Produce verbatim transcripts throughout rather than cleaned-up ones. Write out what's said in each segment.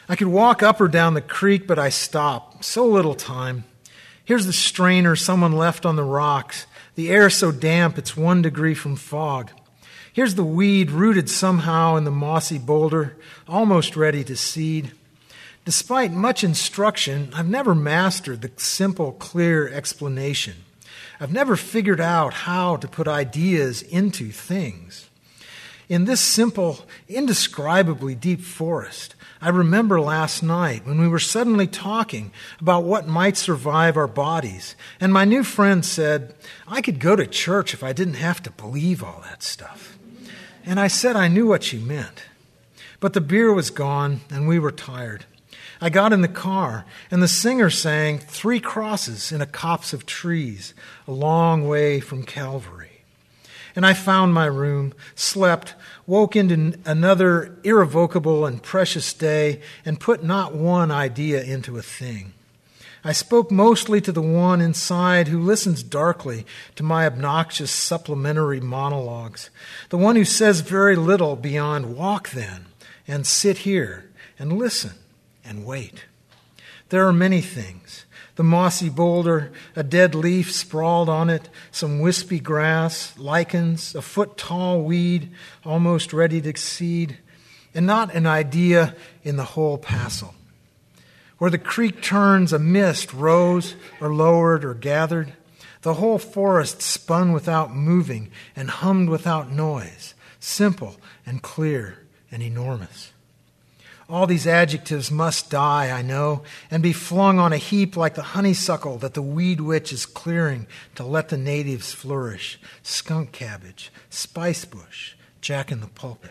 I could walk up or down the creek, but I stopped. So little time. Here's the strainer someone left on the rocks. The air so damp it's one degree from fog. Here's the weed rooted somehow in the mossy boulder, almost ready to seed. Despite much instruction, I've never mastered the simple, clear explanation. I've never figured out how to put ideas into things. In this simple, indescribably deep forest, I remember last night when we were suddenly talking about what might survive our bodies, and my new friend said, I could go to church if I didn't have to believe all that stuff. And I said I knew what she meant. But the beer was gone, and we were tired. I got in the car, and the singer sang Three Crosses in a Copse of Trees, a long way from Calvary. And I found my room, slept, woke into another irrevocable and precious day, and put not one idea into a thing. I spoke mostly to the one inside who listens darkly to my obnoxious supplementary monologues, the one who says very little beyond walk then, and sit here, and listen, and wait. There are many things. The mossy boulder, a dead leaf sprawled on it, some wispy grass, lichens, a foot-tall weed almost ready to seed, and not an idea in the whole passel. Where the creek turns, a mist rose or lowered or gathered. The whole forest spun without moving and hummed without noise, simple and clear and enormous. All these adjectives must die, I know, and be flung on a heap like the honeysuckle that the weed witch is clearing to let the natives flourish. Skunk cabbage, spice bush, jack in the pulpit.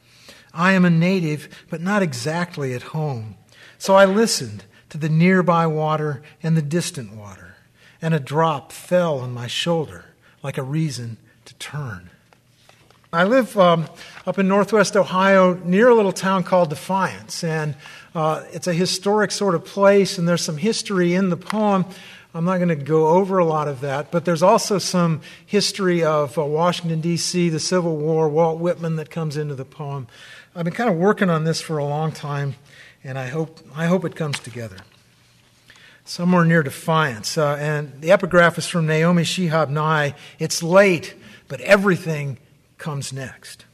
I am a native, but not exactly at home. So I listened to the nearby water and the distant water, and a drop fell on my shoulder like a reason to turn. I live um, up in northwest Ohio near a little town called Defiance, and uh, it's a historic sort of place, and there's some history in the poem. I'm not going to go over a lot of that, but there's also some history of uh, Washington, D C, the Civil War, Walt Whitman that comes into the poem. I've been kind of working on this for a long time, and I hope I hope it comes together. Somewhere near Defiance, uh, and the epigraph is from Naomi Shihab Nye. It's late, but everything comes next.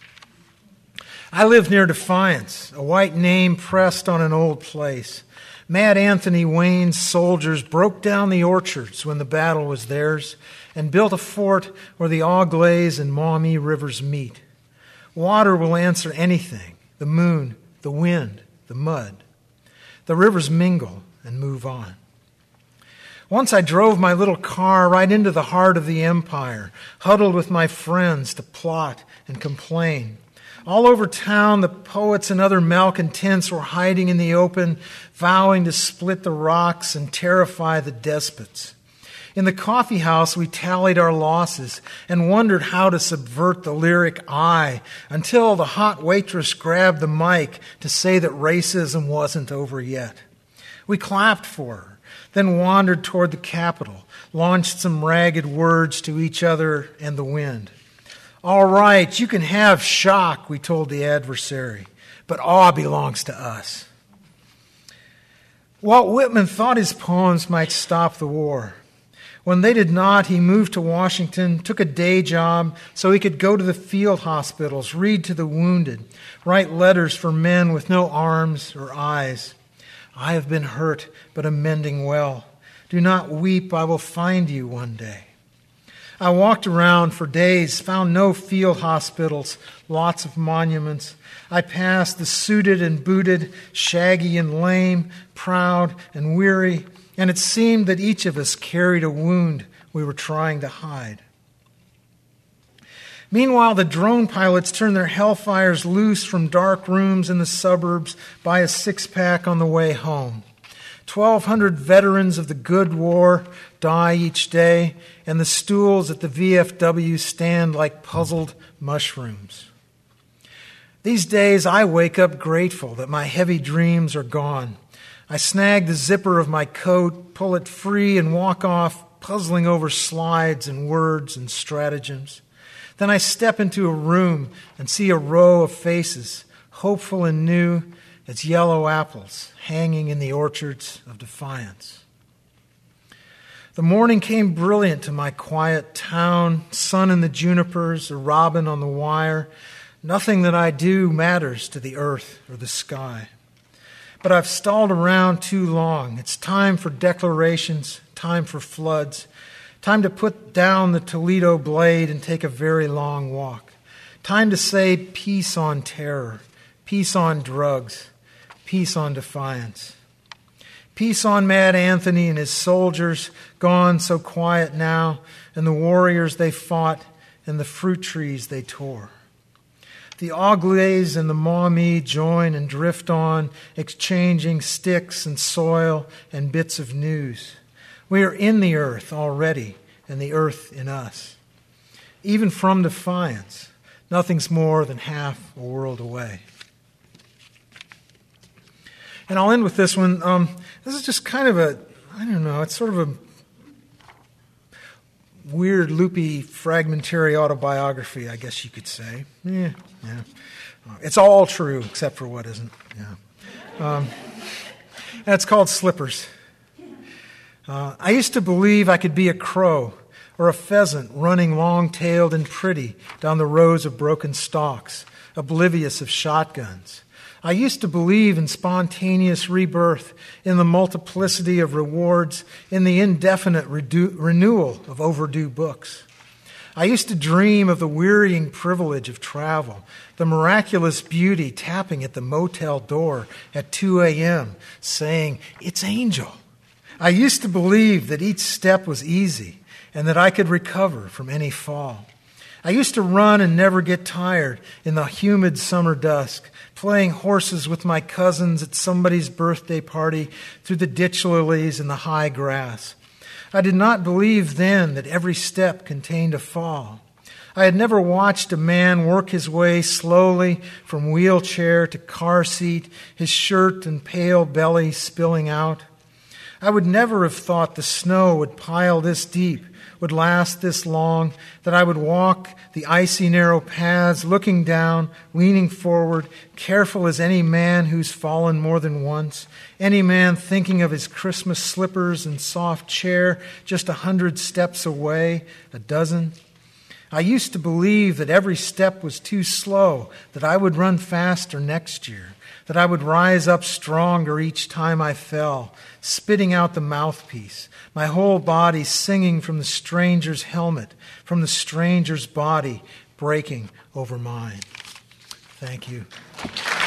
I live near Defiance, a white name pressed on an old place. Mad Anthony Wayne's soldiers broke down the orchards when the battle was theirs and built a fort where the Auglaize and Maumee rivers meet. Water will answer anything, the moon, the wind, the mud. The rivers mingle and move on. Once I drove my little car right into the heart of the empire, huddled with my friends to plot and complain. All over town, the poets and other malcontents were hiding in the open, vowing to split the rocks and terrify the despots. In the coffee house, we tallied our losses and wondered how to subvert the lyric eye until the hot waitress grabbed the mic to say that racism wasn't over yet. We clapped for her, then wandered toward the Capitol, launched some ragged words to each other and the wind. All right, you can have shock, we told the adversary, but awe belongs to us. Walt Whitman thought his poems might stop the war. When they did not, he moved to Washington, took a day job so he could go to the field hospitals, read to the wounded, write letters for men with no arms or eyes. I have been hurt, but am mending well. Do not weep, I will find you one day. I walked around for days, found no field hospitals, lots of monuments. I passed the suited and booted, shaggy and lame, proud and weary, and it seemed that each of us carried a wound we were trying to hide. Meanwhile, the drone pilots turned their hellfires loose from dark rooms in the suburbs, buy a six-pack on the way home. Twelve hundred veterans of the good war die each day, and the stools at the V F W stand like puzzled mushrooms. These days, I wake up grateful that my heavy dreams are gone. I snag the zipper of my coat, pull it free, and walk off, puzzling over slides and words and stratagems. Then I step into a room and see a row of faces, hopeful and new, as yellow apples hanging in the orchards of defiance. The morning came brilliant to my quiet town, sun in the junipers, a robin on the wire. Nothing that I do matters to the earth or the sky. But I've stalled around too long. It's time for declarations, time for floods, time to put down the Toledo blade and take a very long walk. Time to say peace on terror, peace on drugs, peace on defiance. Peace on Mad Anthony and his soldiers, gone so quiet now, and the warriors they fought and the fruit trees they tore. The Auglaises and the Maumee join and drift on, exchanging sticks and soil and bits of news. We are in the earth already, and the earth in us. Even from defiance, nothing's more than half a world away. And I'll end with this one. Um, this is just kind of a, I don't know, it's sort of a weird, loopy, fragmentary autobiography, I guess you could say. Yeah, yeah. It's all true, except for what isn't. Yeah. Um, and it's called Slippers. Uh, I used to believe I could be a crow or a pheasant running long-tailed and pretty down the rows of broken stalks, oblivious of shotguns. I used to believe in spontaneous rebirth, in the multiplicity of rewards, in the indefinite redu- renewal of overdue books. I used to dream of the wearying privilege of travel, the miraculous beauty tapping at the motel door at two a.m., saying, "It's Angel." I used to believe that each step was easy and that I could recover from any fall. I used to run and never get tired in the humid summer dusk, playing horses with my cousins at somebody's birthday party through the ditch lilies and the high grass. I did not believe then that every step contained a fall. I had never watched a man work his way slowly from wheelchair to car seat, his shirt and pale belly spilling out. I would never have thought the snow would pile this deep, would last this long, that I would walk the icy narrow paths, looking down, leaning forward, careful as any man who's fallen more than once, any man thinking of his Christmas slippers and soft chair just a hundred steps away, a dozen. I used to believe that every step was too slow, that I would run faster next year, that I would rise up stronger each time I fell, spitting out the mouthpiece, my whole body singing from the stranger's helmet, from the stranger's body breaking over mine. Thank you.